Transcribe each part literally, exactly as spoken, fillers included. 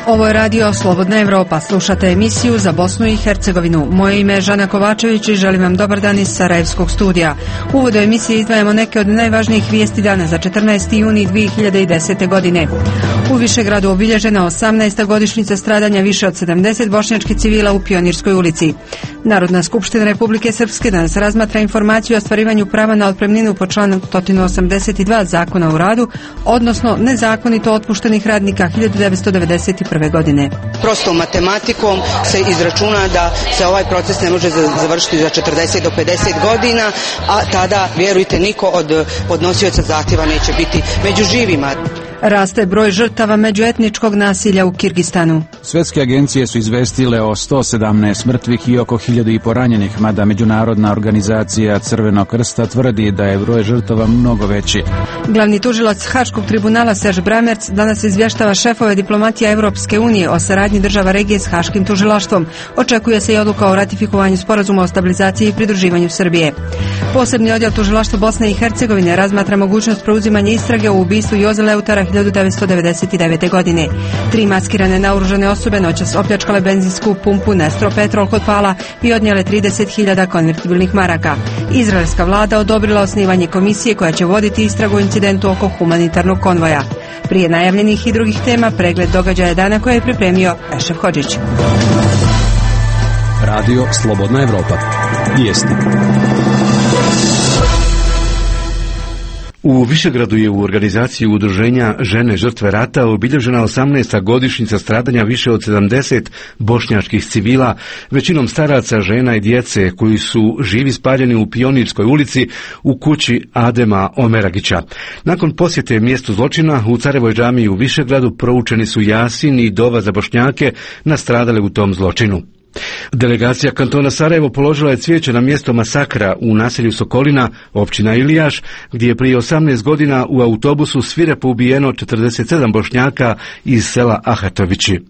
Ovo je radio Slobodna Evropa. Slušate emisiju za Bosnu i Hercegovinu. Moje ime je Žana Kovačević i želim vam dobar dan iz Sarajevskog studija. U uvodu emisije izdvajamo neke od najvažnijih vijesti dana za četrnaesti juni dvije hiljade desete. godine. U Višegradu obilježena osamnaesta godišnjica stradanja više od sedamdeset bošnjačkih civila u Pionirskoj ulici. Narodna skupština Republike Srpske danas razmatra informaciju o ostvarivanju prava na otpremninu po članu sto osamdeset dva Zakona o radu, odnosno nezakonito otpuštenih radnika hiljadu devetsto devedeset prve. godine. Prostom matematikom se izračuna da se ovaj proces ne može završiti za četrdeset do pedeset godina, a tada, vjerujte, niko od podnosioca zahtjeva neće biti među živima. Raste broj žrtava međuetničkog nasilja u Kirgistanu. Svetske agencije su izvestile o sto sedamnaest mrtvih i oko hiljadu i po ranjenih, mada Međunarodna organizacija Crvenog krsta tvrdi da je broj žrtava mnogo veći. Glavni tužilac Haškog tribunala Serge Bramerc danas izvještava šefove diplomatija Europske unije o saradnji država regije s Haškim tužilaštvom. Očekuje se i odluka o ratifikovanju sporazuma o stabilizaciji i pridruživanju Srbije. Posebni odjel tužilaštva Bosne i Hercegovine razmatra mogućnost preuzimanja istrage u ubistvu Joze Leutara hiljadu devetsto devedeset devete. godine. Tri maskirane naoružane osobe noćas opljačkale benzinsku pumpu Nestro Petrol kod Pala i odnijele trideset hiljada konvertibilnih maraka. Izraelska vlada odobrila osnivanje komisije koja će voditi istragu o incidentu oko humanitarnog konvoja. Prije najavljenih i drugih tema pregled događaja dana koje je pripremio Ešef Hodžić. Radio Slobodna Evropa. Vijesti. U Višegradu je u organizaciji udruženja Žene žrtve rata obilježena osamnaesta godišnjica stradanja više od sedamdeset bošnjačkih civila, većinom staraca, žena i djece koji su živi spaljeni u Pionirskoj ulici u kući Adema Omeragića. Nakon posjete mjestu zločina u Carevoj džamiji u Višegradu proučeni su jasin i dova za Bošnjake nastradale u tom zločinu. Delegacija kantona Sarajevo položila je cvijeće na mjesto masakra u naselju Sokolina, općina Ilijaš, gdje je prije osamnaest godina u autobusu svirepo ubijeno četrdeset sedam Bošnjaka iz sela Ahatovići.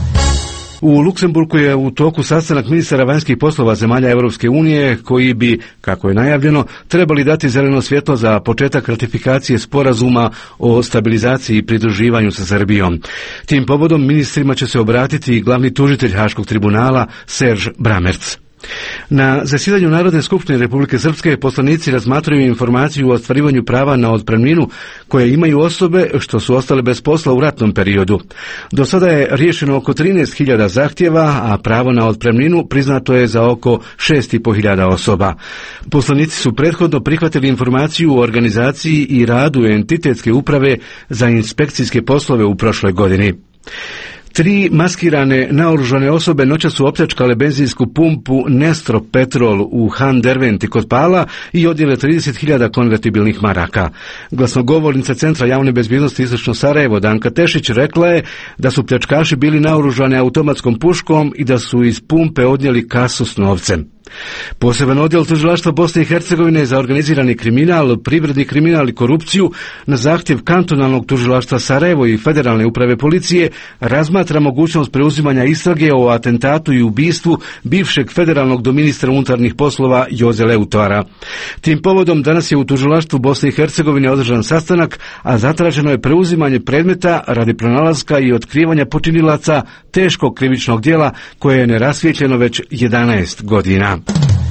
U Luksemburgu je u toku sastanak ministara vanjskih poslova zemalja Europske unije koji bi, kako je najavljeno, trebali dati zeleno svjetlo za početak ratifikacije sporazuma o stabilizaciji i pridruživanju sa Srbijom. Tim povodom ministrima će se obratiti i glavni tužitelj Haškog tribunala Serge Bramerc. Na zasjedanju Narodne skupštine Republike Srpske poslanici razmatraju informaciju o ostvarivanju prava na otpremninu koje imaju osobe što su ostale bez posla u ratnom periodu. Do sada je riješeno oko trinaest hiljada zahtjeva, a pravo na otpremninu priznato je za oko šest i po hiljada osoba. Poslanici su prethodno prihvatili informaciju o organizaciji i radu entitetske uprave za inspekcijske poslove u prošloj godini. Tri maskirane naoružane osobe noćas su opljačkale benzinsku pumpu Nestro Petrol u Han Derventi kod Pala i odnijele trideset hiljada konvertibilnih maraka. Glasnogovornica Centra javne bezbjednosti Istočno Sarajevo Danka Tešić rekla je da su pljačkaši bili naoružani automatskom puškom i da su iz pumpe odnijeli kasu s novcem. Poseban odjel tužilaštva Bosne i Hercegovine za organizirani kriminal, privredni kriminal i korupciju na zahtjev kantonalnog tužilaštva Sarajevo i federalne uprave policije razmatra mogućnost preuzimanja istrage o atentatu i ubistvu bivšeg federalnog doministra unutarnjih poslova Joze Leutara. Tim povodom danas je u tužilaštvu Bosne i Hercegovine održan sastanak, a zatraženo je preuzimanje predmeta radi pronalaska i otkrivanja počinilaca teškog krivičnog djela koje je nerasvijetljeno već jedanaest godina.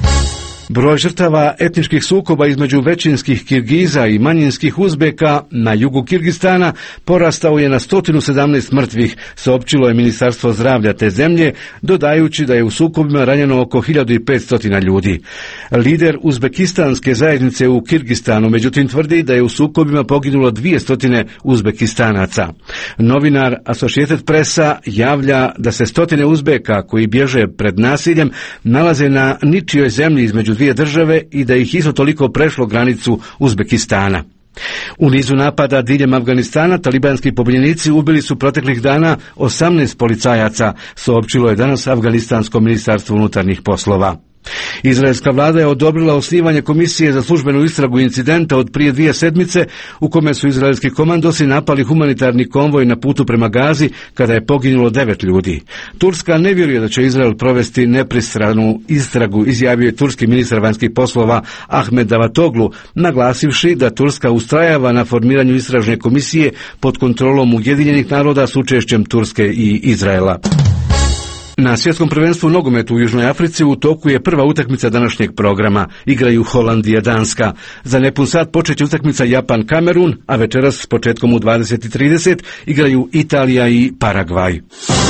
Broj žrtava etničkih sukoba između većinskih Kirgiza i manjinskih Uzbeka na jugu Kirgistana porastao je na sto sedamnaest mrtvih, saopćilo je Ministarstvo zdravlja te zemlje, dodajući da je u sukobima ranjeno oko hiljadu petsto ljudi. Lider uzbekistanske zajednice u Kirgistanu međutim tvrdi da je u sukobima poginulo dvjesto Uzbekistanaca. Novinar Associated Pressa javlja da se stotine Uzbeka koji bježe pred nasiljem nalaze na ničijoj zemlji između dvije države i da ih isto toliko prešlo granicu Uzbekistana. U nizu napada diljem Afganistana talibanski pobunjenici ubili su proteklih dana osamnaest policajaca, saopćilo je danas Afganistansko ministarstvo unutarnjih poslova. Izraelska vlada je odobrila osnivanje komisije za službenu istragu incidenta od prije dvije sedmice u kome su izraelski komandosi napali humanitarni konvoj na putu prema Gazi kada je poginulo devet ljudi. Turska ne vjeruje da će Izrael provesti nepristranu istragu, izjavio je turski ministar vanjskih poslova Ahmed Davatoglu, naglasivši da Turska ustrajava na formiranju istražne komisije pod kontrolom Ujedinjenih naroda s učešćem Turske i Izraela. Na svjetskom prvenstvu u nogometu u Južnoj Africi u toku je prva utakmica današnjeg programa. Igraju Holandija Danska. Za nepun sat počeće utakmica Japan Kamerun, a večeras s početkom u dvadeset trideset igraju Italija i Paragvaj.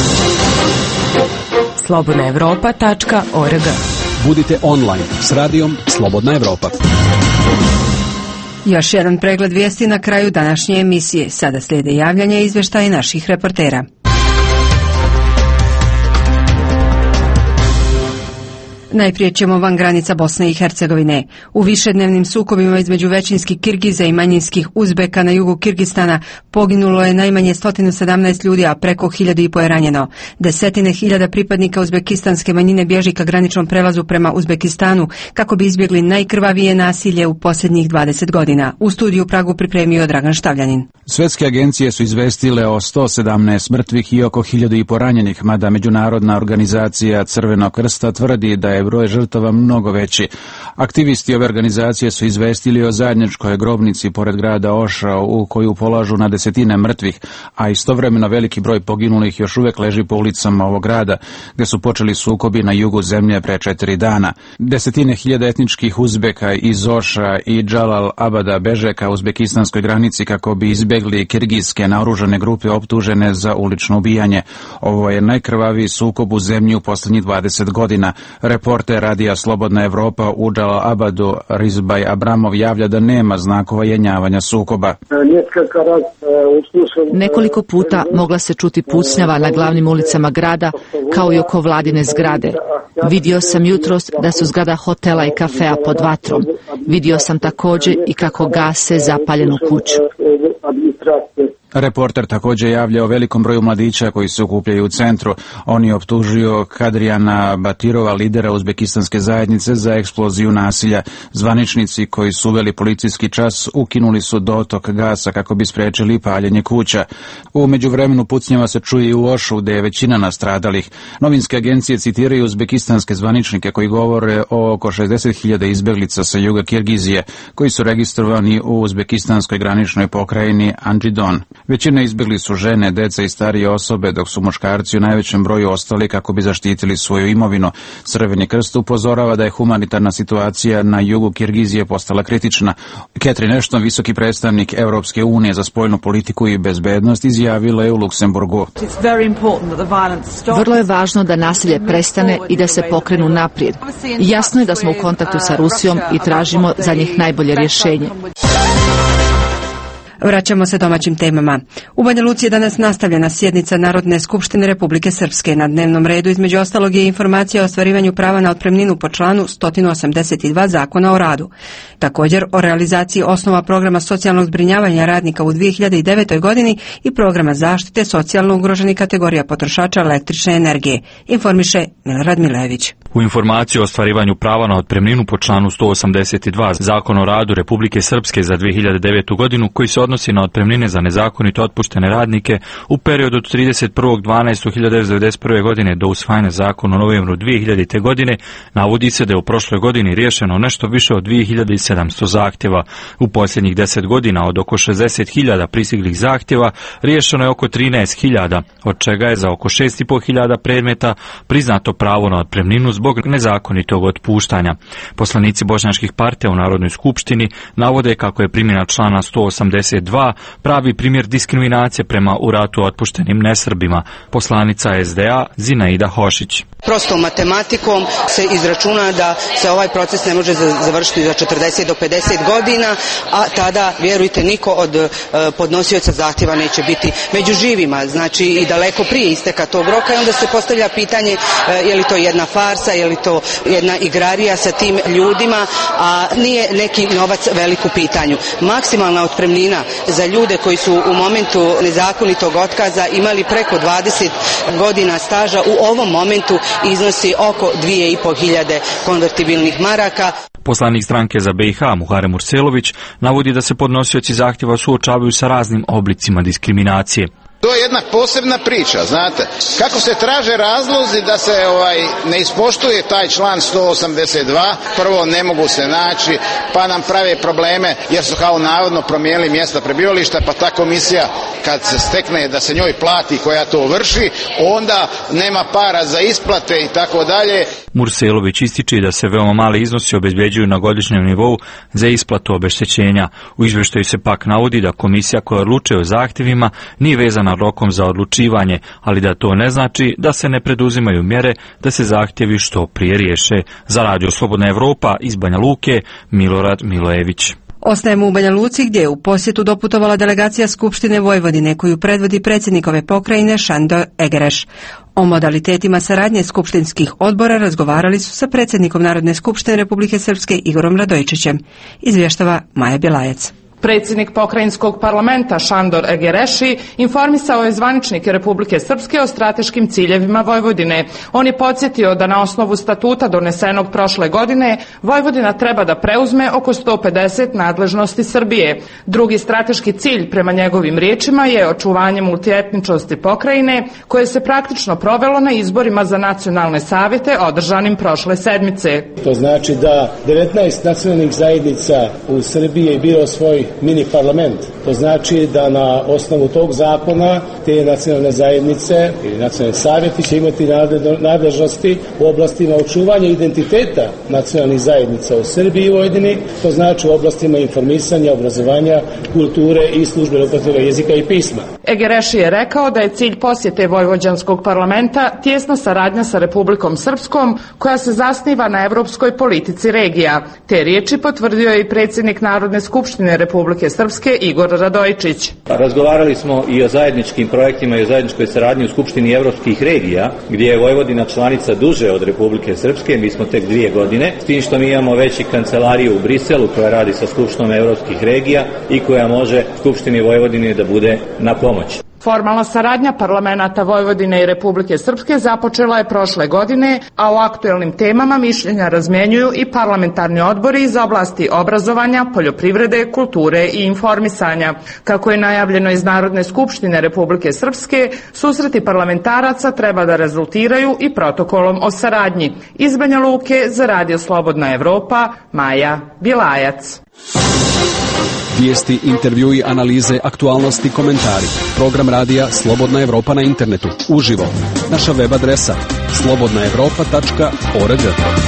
slobodna europa tačka org. Budite online s radijom Slobodna Evropa. Još jedan pregled vijesti na kraju današnje emisije. Sada slijede javljanja i izvještaje naših reportera. Najprije ćemo van granica Bosne i Hercegovine. U višednevnim sukobima između većinskih Kirgiza i manjinskih Uzbeka na jugu Kirgistana poginulo je najmanje sto sedamnaest ljudi, a preko hiljadu i po je ranjeno. Desetine hiljada pripadnika uzbekistanske manjine bježi ka graničnom prelazu prema Uzbekistanu kako bi izbjegli najkrvavije nasilje u posljednjih dvadeset godina. U studiju Pragu pripremio Dragan Štavljanin. Svetske agencije su izvestile o sto sedamnaest mrtvih i oko hiljadu i po ranjenih, mada Međunarodna organizacija Crvenog krsta tvrdi da je broj žrtava mnogo veći. Aktivisti ove organizacije su izvestili o zajedničkoj grobnici pored grada Oša u koju polažu na desetine mrtvih, a istovremeno veliki broj poginulih još uvijek leži po ulicama ovog grada, gdje su počeli sukobi na jugu zemlje pre četiri dana. Desetine hiljada etničkih Uzbeka iz Oša i Džalal Abada beže ka uzbekistanskoj granici kako bi izbjegli kirgijske naoružane grupe optužene za ulično ubijanje. Ovo je najkrvaviji sukob u zemlji u posljednjih dvadeset godina. Reporter radija Slobodna Evropa u Džalal Abadu Rizbaj Abramov javlja da nema znakova jenjavanja sukoba. Nekoliko puta mogla se čuti pucnjava na glavnim ulicama grada, kao i oko vladine zgrade. Vidio sam jutros da su zgrada hotela i kafea pod vatrom. Vidio sam također i kako gase zapaljenu kuću. Reporter također javlja o velikom broju mladića koji se okupljaju u centru. On je optužio Kadrijana Batirova, lidera uzbekistanske zajednice, za eksploziju nasilja. Zvaničnici koji su uveli policijski čas ukinuli su dotok gasa kako bi spriječili paljenje kuća. U međuvremenu pucnjava se čuje i u Ošu, gdje je većina nastradalih. Novinske agencije citiraju uzbekistanske zvaničnike koji govore o oko šezdeset hiljada izbjeglica sa juga Kirgizije, koji su registrovani u uzbekistanskoj graničnoj pokrajini Anđidon. Većina izbjegli su žene, deca i starije osobe, dok su muškarci u najvećem broju ostali kako bi zaštitili svoju imovinu. Crveni krst upozorava da je humanitarna situacija na jugu Kirgizije postala kritična. Catherine Ashton, visoki predstavnik Europske unije za spoljnu politiku i bezbednost, izjavila je u Luksemburgu. Vrlo je važno da nasilje prestane i da se pokrenu naprijed. Jasno je da smo u kontaktu sa Rusijom i tražimo za njih najbolje rješenje. Vraćamo se domaćim temama. U Banja Luci je danas nastavljena sjednica Narodne skupštine Republike Srpske. Na dnevnom redu između ostalog je informacija o ostvarivanju prava na otpremninu po članu sto osamdeset dva Zakona o radu. Također o realizaciji osnova programa socijalnog zbrinjavanja radnika u dvije hiljade devetoj godini i programa zaštite socijalno ugroženih kategorija potrošača električne energije, informiše Milorad Milević. U informaciji o ostvarivanju prava na otpremninu po članu sto osamdeset dva Zakona o radu Republike Srpske za dvije hiljade devetu godinu, koji se odnosi na otpremnine za nezakonito otpuštene radnike u periodu od trideset prvog dvanaestog hiljade devetsto devedeset prve. godine do usvajanja zakona u novembru dvije hiljadite. godine, navodi se da je u prošloj godini riješeno nešto više od dvije hiljade sedamsto zahtjeva. U posljednjih deset godina od oko šezdeset hiljada pristiglih zahtjeva riješeno je oko trinaest hiljada, od čega je za oko šest i po hiljada predmeta priznato pravo na otpremninu zbog nezakonitog otpuštanja. Poslanici bošnjačkih partija u Narodnoj skupštini navode kako je primjena člana sto osamdeset dva pravi primjer diskriminacije prema u ratu otpuštenim nesrbima. Poslanica es de a Zinaida Hošić. Prostom matematikom se izračuna da se ovaj proces ne može završiti za četrdeset do pedeset godina, a tada, vjerujte, niko od podnosioca zahtjeva neće biti među živima, znači i daleko prije isteka tog roka, i onda se postavlja pitanje je li to jedna farsa, je li to jedna igrarija sa tim ljudima, a nije neki novac velik u pitanju. Maksimalna otpremnina za ljude koji su u momentu nezakonitog otkaza imali preko dvadeset godina staža u ovom momentu iznosi oko dvije i po hiljade konvertibilnih maraka. Poslanik stranke za B i H Muharrem Murselović navodi da se podnosioci zahtjeva suočavaju sa raznim oblicima diskriminacije. To je jedna posebna priča, znate, kako se traže razlozi da se ovaj ne ispoštuje taj član sto osamdeset dva, prvo ne mogu se naći, pa nam prave probleme jer su kao navodno promijenili mjesto prebivališta, pa ta komisija kad se stekne da se njoj plati koja to vrši, onda nema para za isplate i tako dalje. Murselović ističe da se veoma mali iznosi obezbeđuju na godišnjem nivou za isplatu obeštećenja. U izvještaju se pak navodi da komisija koja odlučuje o zahtjevima nije vezana rokom za odlučivanje, ali da to ne znači da se ne preduzimaju mjere da se zahtjevi što prije riješe. Za Radio Slobodna Evropa iz Banja Luke, Milorad Milojević. Ostajemo u Banja Luci gdje je u posjetu doputovala delegacija Skupštine Vojvodine koju predvodi predsjednik ove pokrajine Šandor Egereš. O modalitetima saradnje skupštinskih odbora razgovarali su sa predsjednikom Narodne skupštine Republike Srpske Igorom Radojičićem. Izvještava Maja Bjelajac. Predsjednik pokrajinskog parlamenta Šandor Egereši informisao je zvaničnike Republike Srpske o strateškim ciljevima Vojvodine. On je podsjetio da na osnovu statuta donesenog prošle godine Vojvodina treba da preuzme oko sto pedeset nadležnosti Srbije. Drugi strateški cilj prema njegovim riječima je očuvanje multietničnosti pokrajine koje se praktično provelo na izborima za nacionalne savjete održanim prošle sedmice. To znači da devetnaest nacionalnih zajednica u Srbiji je bilo svoj mini parlament. To znači da na osnovu tog zakona te nacionalne zajednice ili nacionalne savjeti će imati nadležnosti u oblastima očuvanja identiteta nacionalnih zajednica u Srbiji i Vojvodini. To znači u oblastima informisanja, obrazovanja, kulture i službene upotrebe jezika i pisma. Egereši je rekao da je cilj posjete vojvođanskog parlamenta tjesna saradnja sa Republikom Srpskom koja se zasniva na evropskoj politici regija. Te riječi potvrdio je i predsjednik Narodne skupštine Republike Republike Srpske Igor Radojičić. Razgovarali smo i o zajedničkim projektima i o zajedničkoj saradnji u Skupštini evropskih regija, gdje je Vojvodina članica duže od Republike Srpske, mi smo tek dvije godine, s tim što mi imamo već i kancelariju u Briselu koja radi sa Skupštinom evropskih regija i koja može Skupštini Vojvodine da bude na pomoć. Formalna saradnja parlamenata Vojvodine i Republike Srpske započela je prošle godine, a o aktuelnim temama mišljenja razmjenjuju i parlamentarni odbori iz oblasti obrazovanja, poljoprivrede, kulture i informisanja. Kako je najavljeno iz Narodne skupštine Republike Srpske, susreti parlamentaraca treba da rezultiraju i protokolom o saradnji. Iz Banja Luke za Radio Slobodna Evropa, Maja Bjelajac. Vijesti, intervjui, analize, aktualnosti, komentari. Program radija Slobodna Evropa na internetu. Uživo. Naša web adresa slobodna evropa tačka org.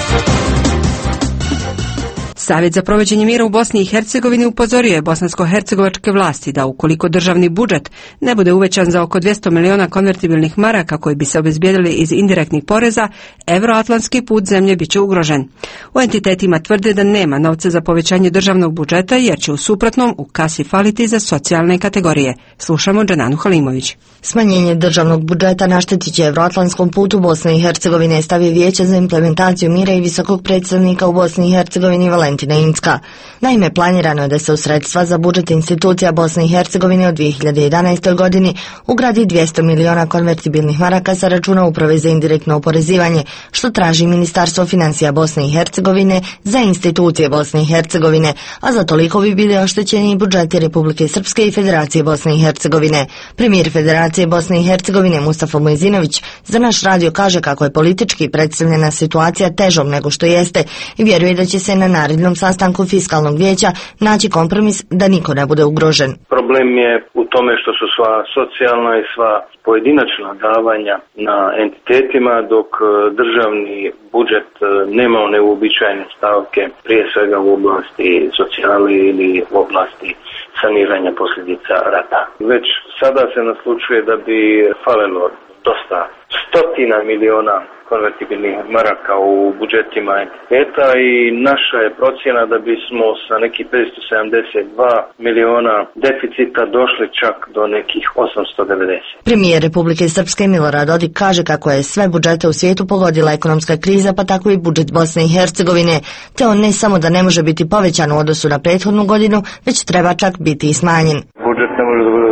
Savjet za provođenje mira u Bosni i Hercegovini upozorio je bosansko-hercegovačke vlasti da ukoliko državni budžet ne bude uvećan za oko dvjesto miliona konvertibilnih maraka koji bi se obezbijedili iz indirektnih poreza, euroatlantski put zemlje biće ugrožen. U entitetima tvrde da nema novca za povećanje državnog budžeta jer će u suprotnom u kasi faliti za socijalne kategorije. Slušamo Džananu Halimović. Smanjenje državnog budžeta naštetit će euroatlantskom putu Bosne i Hercegovine, stavio Vijeće za implementaciju mira i visokog predstavnika u Bosni i Hercegovini Valentina Incka. Naime, planirano je da se u sredstva za budžet institucija Bosne i Hercegovine od dvije hiljade jedanaeste. godini ugradi dvjesto miliona konvertibilnih maraka sa računa Uprave za indirektno oporezivanje, što traži Ministarstvo financija Bosne i Hercegovine za institucije Bosne i Hercegovine, a za toliko bi bili oštećeni budžeti Republike Srpske i Federacije Bosne i Hercegovine. Premijer Federacije Bosne i Hercegovine Mustafa Mojzinović za naš radio kaže kako je politički predstavljena situacija težom nego što jeste i vjeruje da će se na narednom sastanku fiskalnog vijeća naći kompromis da niko ne bude ugrožen. Problem je u tome što su sva socijalna i sva pojedinačna davanja na entitetima, dok državni budžet nema one uobičajene stavke, prije svega u oblasti socijale ili u oblasti saniranja posljedica rata. Već sada se naslučuje da bi falilo dosta stotina miliona konvertibilnih maraka u budžetima entiteta i naša je procjena da bismo sa nekih petsto sedamdeset dva miliona deficita došli čak do nekih osamsto devedeset. Premijer Republike Srpske Milorad Dodik kaže kako je sve budžete u svijetu pogodila ekonomska kriza, pa tako i budžet Bosne i Hercegovine, te on ne samo da ne može biti povećan u odnosu na prethodnu godinu, već treba čak biti i smanjen. Budžet ne može da bude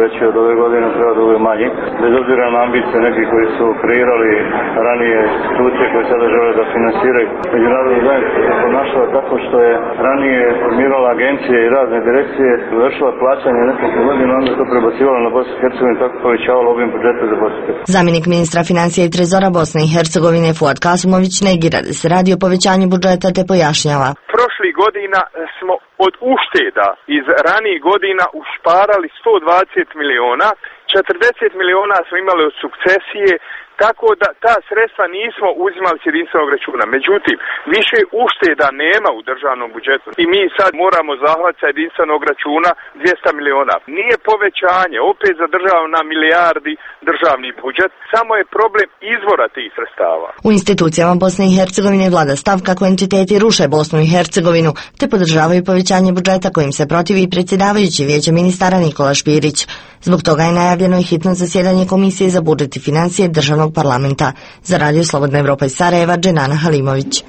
će od ove godine treba da bude manji, bez obzira na ambicije neki koji su kreirali ranije institucije koje sada žele da finansiraju. Međunarodna zajednica se ponašala tako što je ranije formirala agencije i razne direkcije, vršila plaćanje nekoliko godina, onda to prebacivala na Bosnu i Hercegovinu, tako povećavala obim budžeta za Bosnu i Hercegovinu. Zamjenik ministra financija i trezora Bosne i Hercegovine Fuad Kasumović negira da se radi o povećanju budžeta te pojašnjava. Prošlih godina smo od ušteda iz ranijih godina ušparali sto dvadeset miliona, četrdeset miliona smo imali od sukcesije, tako da ta sredstva nismo uzimali s jedinstvenog računa. Međutim, više ušteda nema u državnom budžetu i mi sad moramo zahvatiti sa jedinstvenog računa dvjesto miliona. Nije povećanje, opet zadržavamo na milijardi državni budžet, samo je problem izvora tih sredstava. U institucijama Bosne i Hercegovine vlada stav kako entiteti ruše Bosnu i Hercegovinu, te podržavaju povećanje budžeta kojim se protivi i predsjedavajući Vijeća ministara Nikola Špirić. Zbog toga je najavljeno i hitno zasjedanje Komisije za budžet i financije državnog parlamenta. Za Radio Slobodna Evropa iz Sarajeva, Dženana Halimović.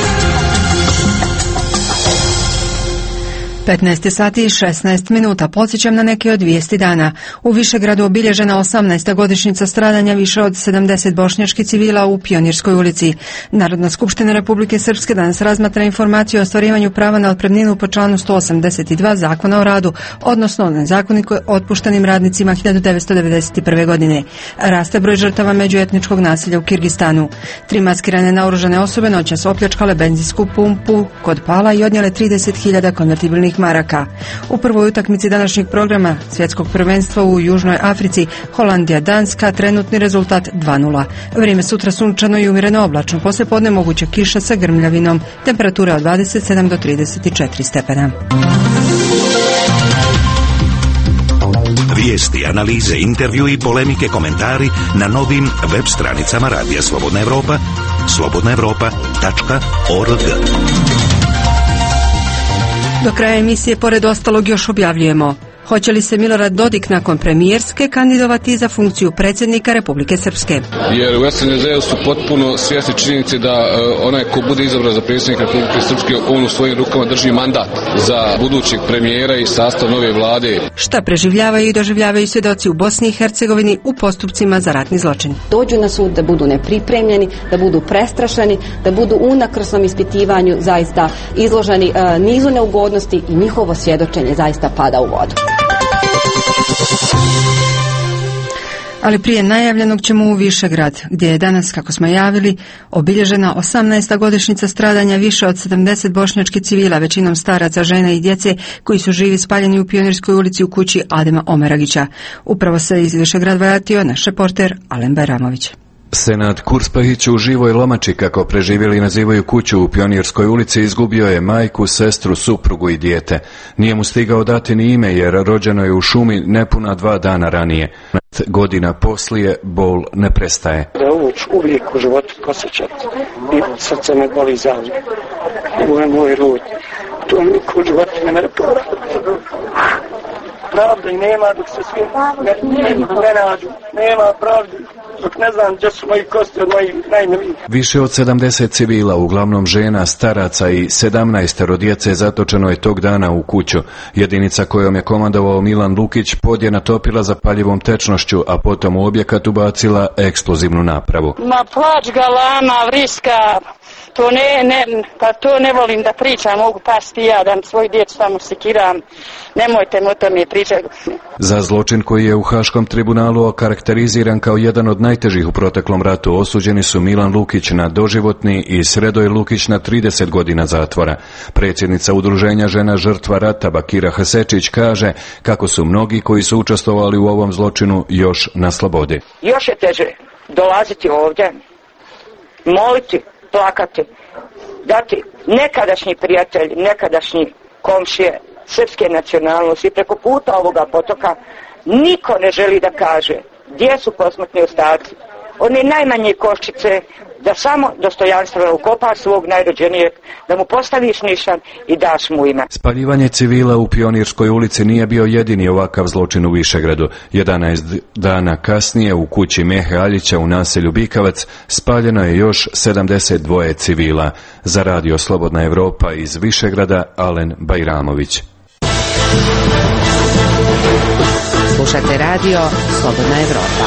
petnaest sati i šesnaest minuta. Podsjećam na neke od vijesti dana. U Višegradu obilježena osamnaesta godišnjica stradanja više od sedamdeset bošnjačkih civila u Pionirskoj ulici. Narodna skupština Republike Srpske danas razmatra informaciju o ostvarivanju prava na otpremninu po članu sto osamdeset dva Zakona o radu, odnosno nezakonito otpuštenim radnicima hiljadu devetsto devedeset prve. godine. Raste broj žrtava međuetničkog nasilja u Kirgistanu. Tri maskirane naoružane osobe noćas opljačkale benzinsku pumpu kod Pala i odnijele trideset hiljada konvertibilnih maraka. U prvoj utakmici današnjeg programa svjetskog prvenstva u Južnoj Africi Holandija-Danska, trenutni rezultat dva nula. Vrijeme sutra sunčano i umjereno oblačno, poslijepodne moguća kiša sa grmljavinom, temperatura od dvadeset sedam do trideset četiri stepena. Vijesti, analize, intervju i polemike, komentari na novim web stranicama Radija Slobodna Evropa, slobodna evropa tačka org. Do kraja emisije, pored ostalog, još objavljujemo: hoće li se Milorad Dodik nakon premijerske kandidovati za funkciju predsjednika Republike Srpske? Jer u S N D-u su potpuno svjesni činjenici da uh, onaj ko bude izabran za predsjednika Republike Srpske, on u svojim rukama drži mandat za budućeg premijera i sastav nove vlade. Šta preživljavaju i doživljavaju svjedoci u Bosni i Hercegovini u postupcima za ratni zločin? Dođu na sud da budu nepripremljeni, da budu prestrašeni, da budu u nakrsnom ispitivanju zaista izloženi uh, nizu neugodnosti i njihovo svjedočenje zaista pada u vodu. Ali prije najavljenog ćemo u Višegrad, gdje je danas, kako smo javili, obilježena osamnaesta godišnjica stradanja više od sedamdeset bošnjačkih civila, većinom staraca, žena i djece, koji su živi spaljeni u Pionirskoj ulici u kući Adema Omeragića. Upravo se iz Višegrad vratio naš reporter Alen Bajramović. Senad Kurspahić u Živoj Lomači, kako preživjeli nazivaju kuću u Pionirskoj ulici, izgubio je majku, sestru, suprugu i dijete. Nije mu stigao dati ni ime jer rođeno je u šumi nepuna dva dana ranije. Godina poslije bol ne prestaje. Da ovo ću uvijek u životu posjećati i srce me boli za mene. Ovo je moj rod. To niko u životu ne ne povrat. Pravda i nema dok se svi ne, ne, ne nađu. Nema pravde dok ne znam gdje su moji kosti od mojih najmilijih. Više od sedamdeset civila, uglavnom žena, staraca i sedamnaestero djece zatočeno je tog dana u kuću. Jedinica kojom je komandovao Milan Lukić pod je natopila zapaljivom tečnošću, a potom u objekat ubacila eksplozivnu napravu. Ma plać ga lama, vriska. To ne, ne, pa to ne volim da pričam, mogu pasti ja, da svoj djecu samo sekiram, nemojte mi o tome pričati. Za zločin koji je u Haškom tribunalu okarakteriziran kao jedan od najtežih u proteklom ratu osuđeni su Milan Lukić na doživotni i Sredoj Lukić na trideset godina zatvora. Predsjednica Udruženja žena žrtva rata Bakira Hasečić kaže kako su mnogi koji su učestvovali u ovom zločinu još na slobodi. Još je teže dolaziti ovdje, moliti, plakati, dati nekadašnji prijatelji, nekadašnji komšije srpske nacionalnosti preko puta ovoga potoka, niko ne želi da kaže gdje su posmrtni ostaci. One najmanje koščice, da samo dostojanstveno ukopaš svog najrođenijeg, da mu postaviš nišan i daš mu ime. Spaljivanje civila u Pionirskoj ulici nije bio jedini ovakav zločin u Višegradu. jedanaest dana kasnije u kući Mehe Aljića u naselju Bikavac spaljeno je još sedamdeset dva civila. Za Radio Slobodna Evropa iz Višegrada, Alen Bajramović. Slušate radio Slobodna Evropa.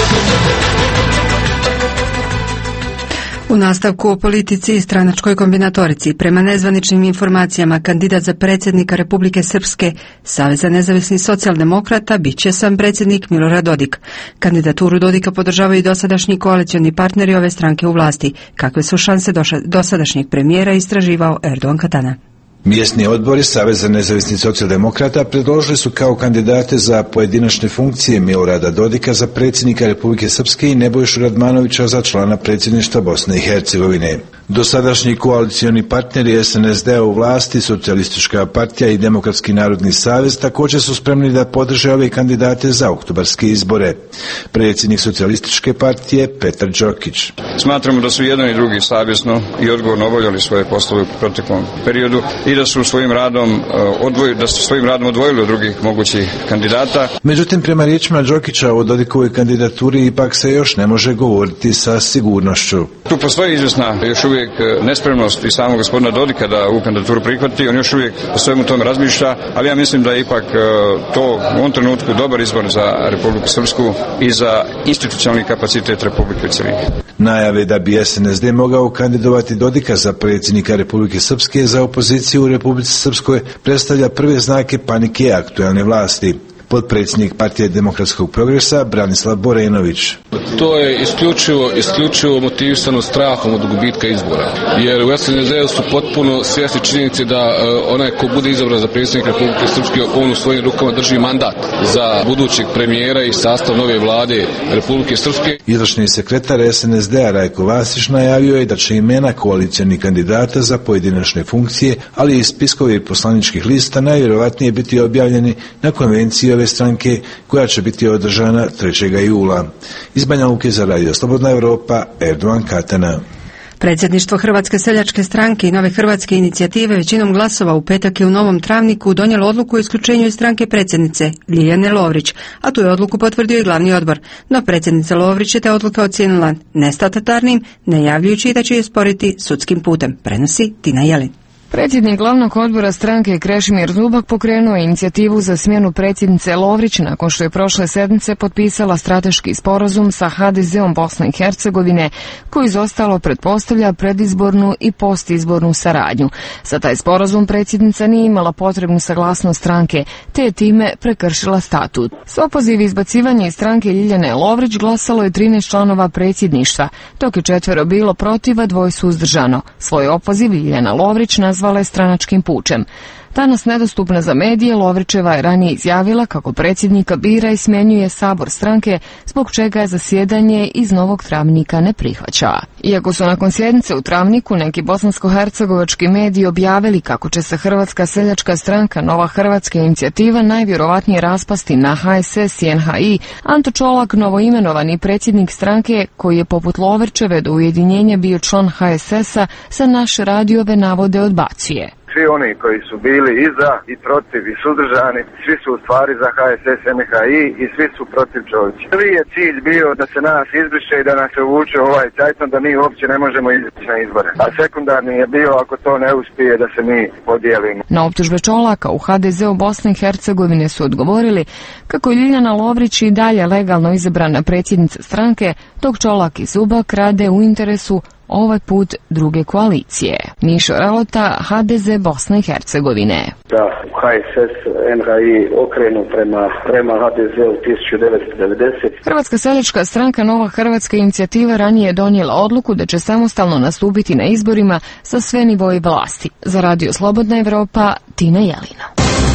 U nastavku o politici i stranačkoj kombinatorici, prema nezvaničnim informacijama, kandidat za predsjednika Republike Srpske, Saveza nezavisnih socijaldemokrata, bit će sam predsjednik Milorad Dodik. Kandidaturu Dodika podržavaju i dosadašnji koalicioni partneri ove stranke u vlasti. Kakve su šanse dosadašnjeg premijera, istraživao Erdogan Katana. Mjesni odbori Saveza nezavisnih socijaldemokrata predložili su kao kandidate za pojedinačne funkcije Milorada Dodika za predsjednika Republike Srpske i Nebojšu Radmanovića za člana predsjedništva Bosne i Hercegovine. Dosadašnji koalicioni partneri es en es de u vlasti, Socijalistička partija i Demokratski narodni savez također su spremni da podrže ove kandidate za oktobarske izbore. Predsjednik Socijalističke partije Petar Đokić. Smatramo da su jedan i drugi savjesno i odgovorno obavljali svoje poslove u proteklom periodu i da su svojim radom odvojili, da su svojim radom odvojili od drugih mogućih kandidata. Međutim, prema riječima Đokića o Dodikovoj kandidaturi ipak se još ne može govoriti sa sigurnošću. Tu postoji izvjesna još uvijek nespremnost i samog gospodina Dodika da ovu kandidaturu prihvati, on još uvijek o svemu tome razmišlja, ali ja mislim da je ipak to u ovom trenutku dobar izbor za Republiku Srpsku i za institucionalni kapacitet Republike Srpske. Najave da bi es en es de mogao kandidovati Dodika za predsjednika Republike Srpske za opoziciju u Republici Srpskoj predstavlja prve znake panike aktualne vlasti. Potpredsjednik Partije demokratskog progresa Branislav Borenović. To je isključivo, isključivo motivisano strahom od gubitka izbora. Jer u es en es de su potpuno svjesni činjenice da uh, onaj ko bude izabran za predsjednika Republike Srpske, on u svojim rukama drži mandat za budućeg premijera i sastav nove vlade Republike Srpske. Izvršni sekretar es en es de Rajko Vasić najavio je da će imena koalicijonih kandidata za pojedinačne funkcije, ali i spiskovi poslaničkih lista najvjerovatnije biti objavljeni na konvenciji ove stranke koja će biti održana trećeg jula. Iz Banja Luke za radio Slobodna Evropa, Erdogan Katana. Predsjedništvo Hrvatske seljačke stranke i Nove hrvatske inicijative većinom glasova u petak je u Novom Travniku donijelo odluku o isključenju iz stranke predsjednice Ljiljane Lovrić, a tu je odluku potvrdio i glavni odbor. No predsjednica Lovrić je te odluke ocijenila nestatutarnim, najavljujući da će je sporiti sudskim putem. Prenosi Tina Jelin. Predsjednik glavnog odbora stranke Krešimir Zubak pokrenuo je inicijativu za smjenu predsjednice Lovrić nakon što je prošle sedmice potpisala strateški sporazum sa ha de zeom Bosne i Hercegovine, koji izostalo pretpostavlja predizbornu i postizbornu saradnju. Za taj sporazum predsjednica nije imala potrebnu saglasnost stranke, te je time prekršila statut. S opoziv i izbacivanje iz stranke Ljiljane Lovrić glasalo je trinaest članova predsjedništva, dok je četvero bilo protiv, a dvoje suzdržano. Svoj opoziv Ljiljana Lovrić nazvala je stranačkim pučem. Danas nedostupna za medije, Lovrićeva je ranije izjavila kako predsjednika bira i smjenjuje sabor stranke, zbog čega je zasjedanje iz Novog Travnika ne prihvaća. Iako su nakon sjednice u Travniku neki bosansko-hercegovački mediji objavili kako će se Hrvatska seljačka stranka Nova hrvatska inicijativa najvjerovatnije raspasti na ha es es i en ha i, Anto Čolak, novoimenovani predsjednik stranke, koji je poput Lovrićeve do ujedinjenja bio član ha es es-a, sa naše radiove navode odbacuje. Svi oni koji su bili i za i protiv i suzdržani, svi su u stvari za ha es es, en ha i i svi su protiv Čovića. Prvi je cilj bio da se nas izbriše i da nas se uvuče u ovaj cajton, da mi uopće ne možemo izaći na izbore. A sekundarni je bio, ako to ne uspije, da se mi podijelimo. Na optužbe Čolaka u ha de zeu Bosne i Hercegovine su odgovorili kako je Ljiljana Lovrić i dalje legalno izabrana predsjednica stranke, dok Čolak i Zubak rade u interesu ovaj put druge koalicije. Mišo Ralota, ha de ze Bosne i Hercegovine. Da ha es es, en ha i okrenu prema, prema ha de zeu tisuću devetsto devedesete. Hrvatska seljačka stranka Nova hrvatska inicijativa ranije je donijela odluku da će samostalno nastupiti na izborima sa sve nivoje vlasti. Za radio Slobodna Evropa, Tina Jelina.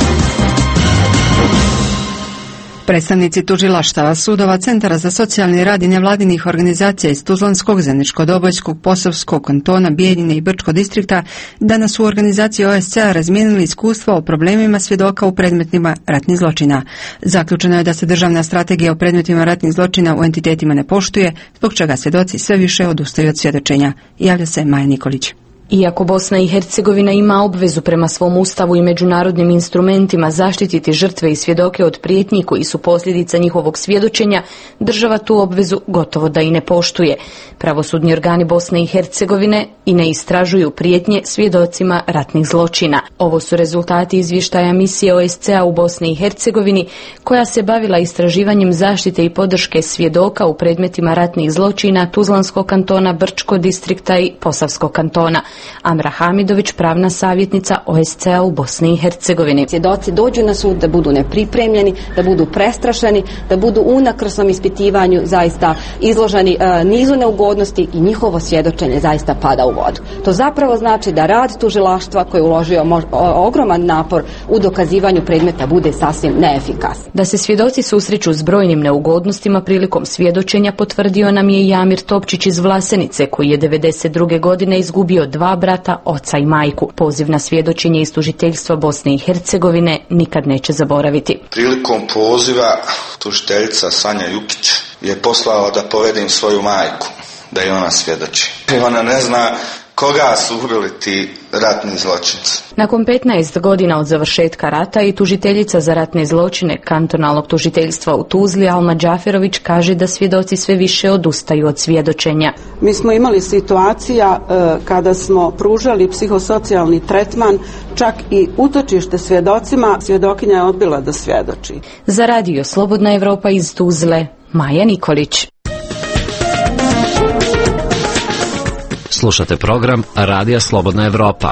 Predstavnici tužilaštava, sudova, centara za socijalni rad i nevladinih organizacija iz Tuzlanskog, Zeničko-Dobojskog, Posavskog kantona, Bijeljine i Brčko distrikta danas su u organizaciji o es ce a razmijenili iskustva o problemima svjedoka u predmetima ratnih zločina. Zaključeno je da se državna strategija o predmetima ratnih zločina u entitetima ne poštuje, zbog čega svjedoci sve više odustaju od svjedočenja. Javlja se Maja Nikolić. Iako Bosna i Hercegovina ima obvezu prema svom ustavu i međunarodnim instrumentima zaštititi žrtve i svjedoke od prijetnji koji su posljedica njihovog svjedočenja, država tu obvezu gotovo da i ne poštuje. Pravosudni organi Bosne i Hercegovine i ne istražuju prijetnje svjedocima ratnih zločina. Ovo su rezultati izvještaja misije O S C A u Bosni i Hercegovini koja se bavila istraživanjem zaštite i podrške svjedoka u predmetima ratnih zločina Tuzlanskog kantona, Brčko distrikta i Posavskog kantona. Amra Hamidović, pravna savjetnica O S C A u Bosni i Hercegovini. Svjedoci dođu na sud da budu nepripremljeni, da budu prestrašeni, da budu u unakrsnom ispitivanju zaista izloženi e, nizu neugodnosti i njihovo svjedočenje zaista pada u vodu. To zapravo znači da rad tužilaštva koji je uložio mož, o, ogroman napor u dokazivanju predmeta bude sasvim neefikasan. Da se svjedoci susreću s brojnim neugodnostima prilikom svjedočenja potvrdio nam je i Amir Topčić iz Vlasenice koji je devedeset druge godine izgubio dva brata, oca i majku. Poziv na svjedočenje iz tužiteljstva Bosne i Hercegovine nikad neće zaboraviti. Prilikom poziva tužiteljica Sanja Jukić je poslala da povedem svoju majku, da i ona svjedoči. Ona ne zna koga su ubili ti ratni zločinci. Nakon petnaest godina od završetka rata i tužiteljica za ratne zločine kantonalnog tužiteljstva u Tuzli Alma Džaferović kaže da svjedoci sve više odustaju od svjedočenja. Mi smo imali situacija e, kada smo pružali psihosocijalni tretman, čak i utočište svjedocima, svjedokinja je odbila da svjedoči. Za radio Slobodna Evropa iz Tuzle, Maja Nikolić. Slušate program Radija Slobodna Evropa.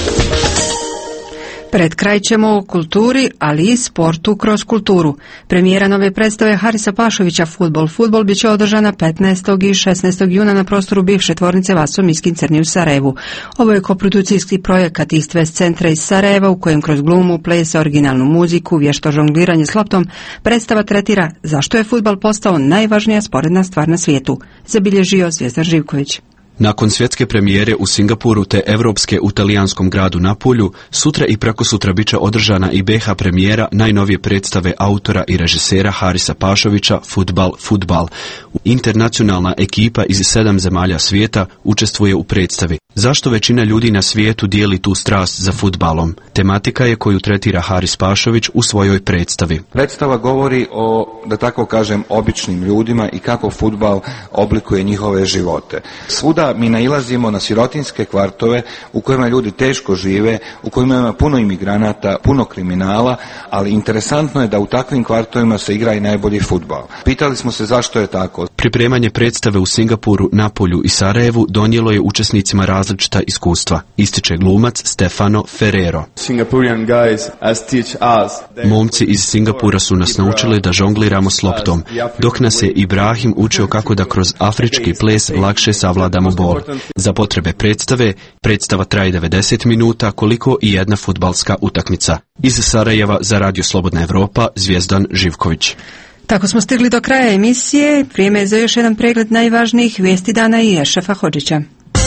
Pred kraj ćemo o kulturi, ali i sportu kroz kulturu. Premijera nove predstave Harisa Pašovića Fudbal. Fudbal biće održana petnaestog i šesnaestog juna na prostoru bivše tvornice Vaso Miskin Crni u Sarajevu. Ovo je koprodukcijski projekat East West centra iz Sarajeva u kojem kroz glumu, ples, originalnu muziku, vješto žongliranje s loptom predstava tretira zašto je fudbal postao najvažnija sporedna stvar na svijetu, zabilježio Zvijezdan Živković. Nakon svjetske premijere u Singapuru te evropske u talijanskom gradu Napulju, sutra i prekosutra biće održana i B H premijera najnovije predstave autora i režisera Harisa Pašovića Fudbal, Fudbal. Internacionalna ekipa iz sedam zemalja svijeta učestvuje u predstavi. Zašto većina ljudi na svijetu dijeli tu strast za fudbalom? Tematika je koju tretira Haris Pašović u svojoj predstavi. Predstava govori o, da tako kažem, običnim ljudima i kako fudbal oblikuje njihove živote. Svuda mi nailazimo na sirotinske kvartove u kojima ljudi teško žive, u kojima ima puno imigranata, puno kriminala, ali interesantno je da u takvim kvartovima se igra i najbolji fudbal. Pitali smo se zašto je tako. Pripremanje predstave u Singapuru, Napolju i Sarajevu donijelo je učesnicima različita iskustva, ističe glumac Stefano Ferrero. Momci iz Singapura su nas naučili da žongliramo s loptom, dok nas je Ibrahim učio kako da kroz afrički ples lakše savladamo bol. Za potrebe predstave, predstava traje devedeset minuta koliko i jedna fudbalska utakmica. Iz Sarajeva za Radio Slobodna Evropa, Zvijezdan Živković. Tako smo stigli do kraja emisije. Vrijeme je za još jedan pregled najvažnijih vijesti dana i Ešefa Hodžića.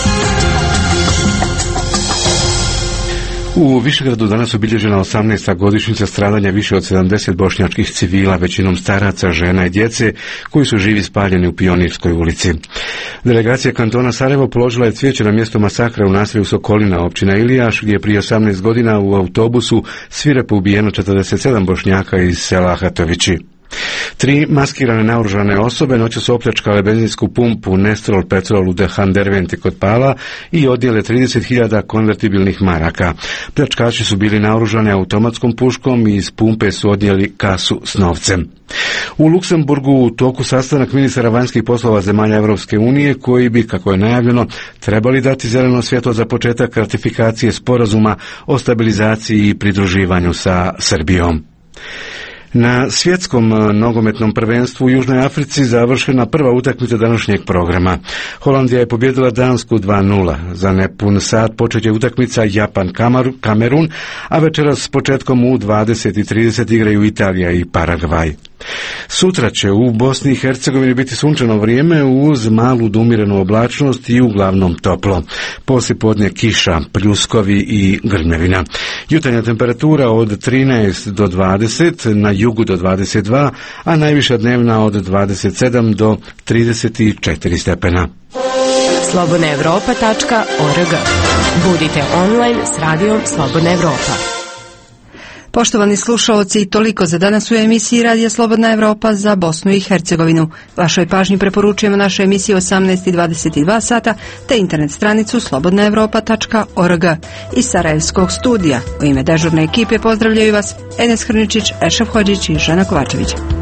U Višegradu danas obilježena osamnaesta godišnjica stradanja više od sedamdeset bošnjačkih civila, većinom staraca, žena i djece, koji su živi spaljeni u Pionirskoj ulici. Delegacija kantona Sarajevo položila je cvijeće na mjesto masakra u naselju Sokolina, općina Ilijaš, gdje je prije osamnaest godina u autobusu svirepo ubijeno četrdeset sedam Bošnjaka iz sela Ahatovići. Tri maskirane naoružane osobe noćas su opljačkale benzinsku pumpu Nestrol Petrol u Dehan Derventi kod Pala i odnijele trideset hiljada konvertibilnih maraka. Pljačkaši su bili naoružani automatskom puškom i iz pumpe su odnijeli kasu s novcem. U Luksemburgu u toku sastanak ministara vanjskih poslova zemalja Europske unije koji bi, kako je najavljeno, trebali dati zeleno svjetlo za početak ratifikacije sporazuma o stabilizaciji i pridruživanju sa Srbijom. Na svjetskom nogometnom prvenstvu u Južnoj Africi završena prva utakmica današnjeg programa. Holandija je pobjedila Dansku dva nula. Za nepun sat počet je utakmica Japan-Kamerun, a večeras s početkom u dvadeset i trideset igraju Italija i Paragvaj. Sutra će u Bosni i Hercegovini biti sunčano vrijeme uz malu umirenu oblačnost i uglavnom toplo. Poslijepodne kiša, pljuskovi i grmljavina. Jutarnja temperatura od trinaest do dvadeset, na jugu do dvadeset dva, a najviša dnevna od dvadeset sedam do trideset četiri stepena. slobodna evropa tačka org. Budite online s radijom Slobodna Evropa. Poštovani slušaoci, toliko za danas u emisiji Radija Slobodna Evropa za Bosnu i Hercegovinu. Vašoj pažnji preporučujemo naše emisije osamnaest i dvadeset dva sata te internet stranicu slobodna evropa tačka org. Iz Sarajevskog studija u ime dežurne ekipe pozdravljaju vas Enes Hrničić, Ešef Hodžić i Žana Kovačević.